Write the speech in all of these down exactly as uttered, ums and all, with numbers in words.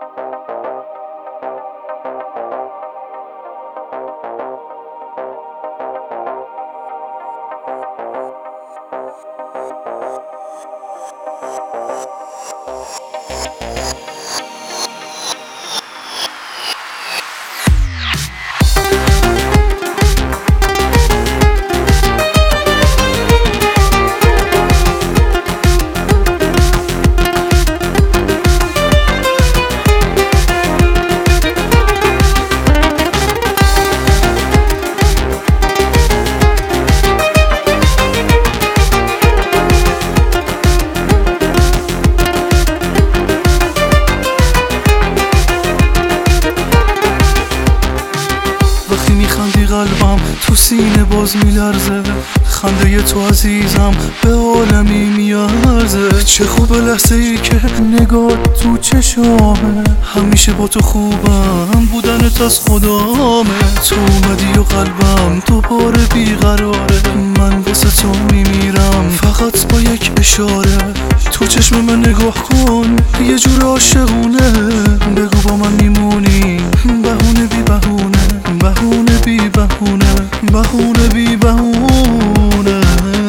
وقتی میخندی قلبم تو سینه باز میلرزه، خنده تو عزیزم به عالمی میارزه. چه خوب لحظه ای که نگاه تو چشامه، همیشه با تو خوبم بودنت از خدامه. تو اومدی و قلبم دوباره بیقراره، من واسه تو میمیرم فقط با یک اشاره. تو چشم من نگاه کن یه جور عاشقونه، بگو با من میمونی بهونه بی بهونه، بهونه بی بهونه، بهونه بی بهونه.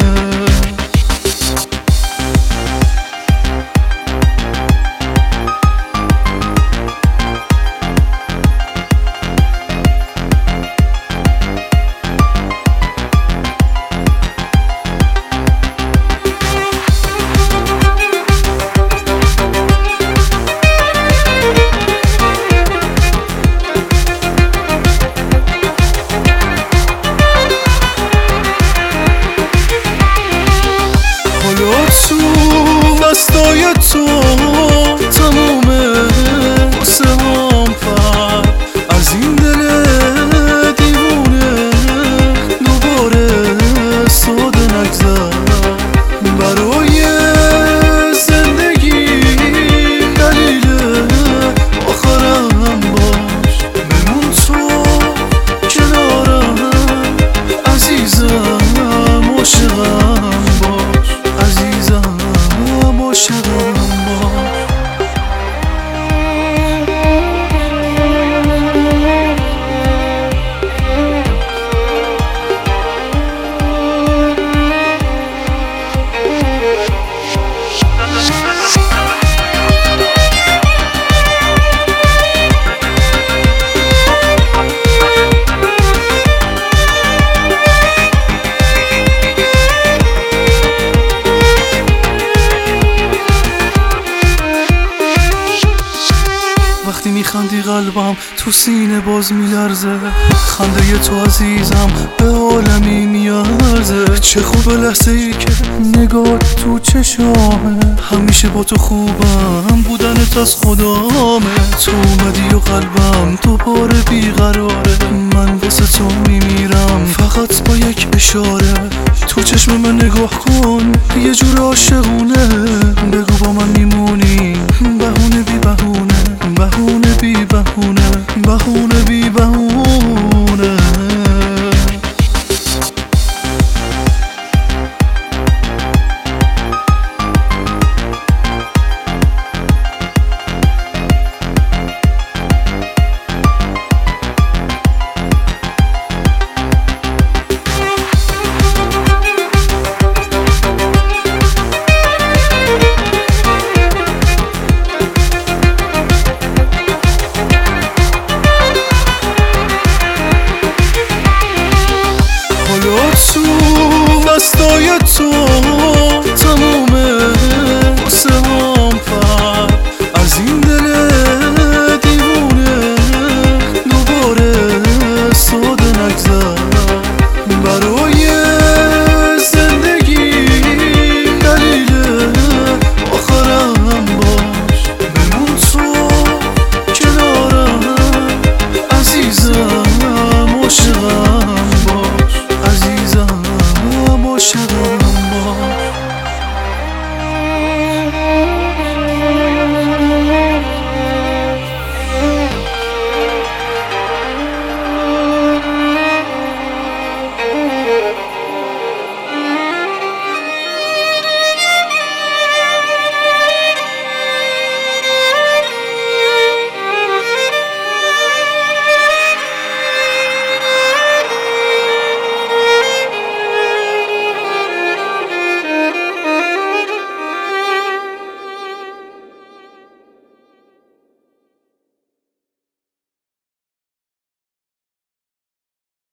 تو دستای تو تمومه واسه هم پر از این دل دیوونه، دوباره ساده نگذر برای زندگی، دلیل آخرم باش، بمون تو کنارم عزیزم، عاشقم باش، عزیزم عاشقم باش. وقتی میخندی قلبم تو سینه باز میلرزه، خنده تو عزیزم به عالمی میارزه. چه خوب لحظه ای که نگاه تو چشامه، همیشه با تو خوبم بودنت از خدامه. تو اومدی و قلبم دوباره بیقراره، من واسه تو میمیرم فقط با یک اشاره. تو چشم من نگاه کن یه جور عاشقونه، بگو با من میمونی